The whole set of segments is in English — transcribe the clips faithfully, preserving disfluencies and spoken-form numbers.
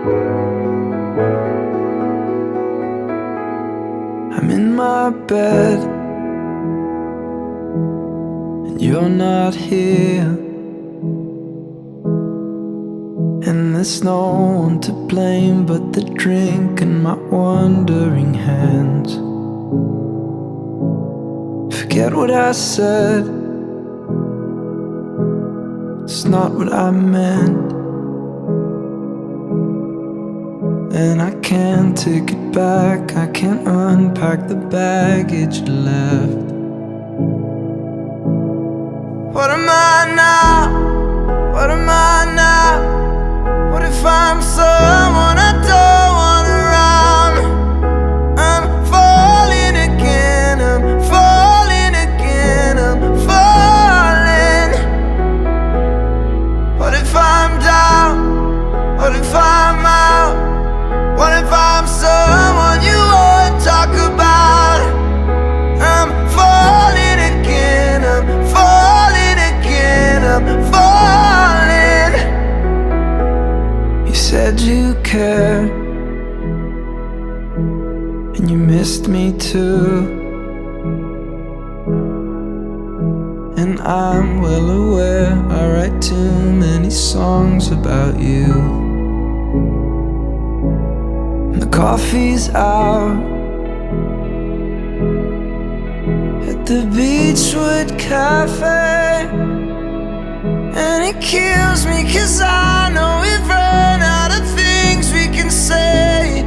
I'm in my bed and you're not here, and there's no one to blame but the drink and my wandering hands. Forget what I said, it's not what I meant, and I can't take it back. I can't unpack the baggage you left. What am I now? What am I now? What if I'm someone I don't want around? I'm falling again, I'm falling again, I'm falling. What if I'm down? What if I'm out? What if I'm someone you won't talk about? I'm falling again, I'm falling again, I'm falling. You said you cared, and you missed me too, and I'm well aware I write too many songs about you. The coffee's out at the Beachwood Cafe, and it kills me 'cause I know we've run out of things we can say.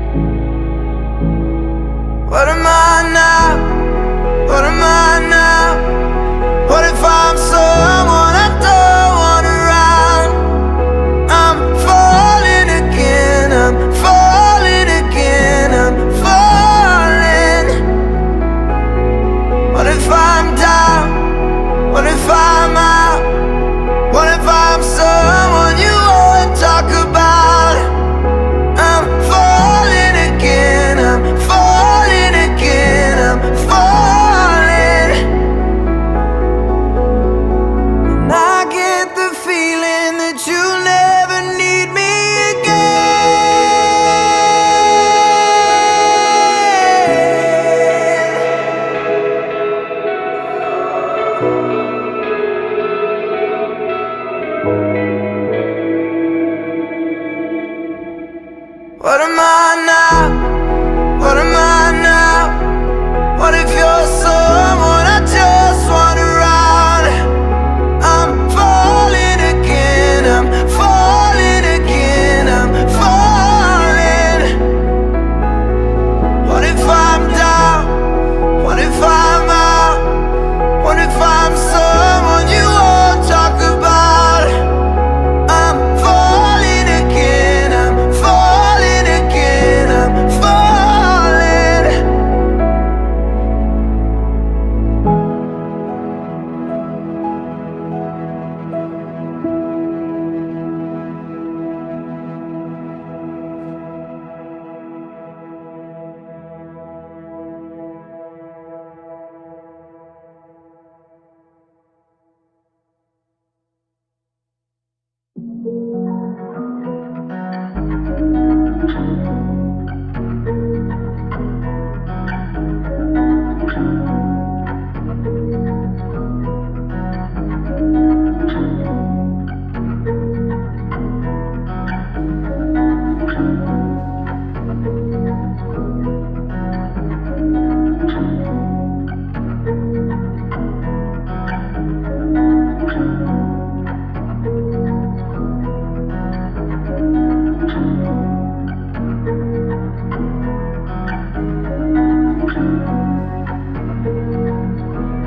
What am I now? What am I now? What if I'm someone I don't want around? I'm falling again, I'm falling again, I'm falling. What if I'm down? What if I'm out? What if I'm someone you won't talk about? I'm falling again, I'm falling again, I'm falling. And I get the feeling that you'll never need me What am I now? What am I now? What if you're someone I just want around? I'm falling again, I'm falling again, I'm falling. What if I'm down? What if I'm out? What if I'm someone you won't talk about? I'm falling again, I'm falling again, I'm falling.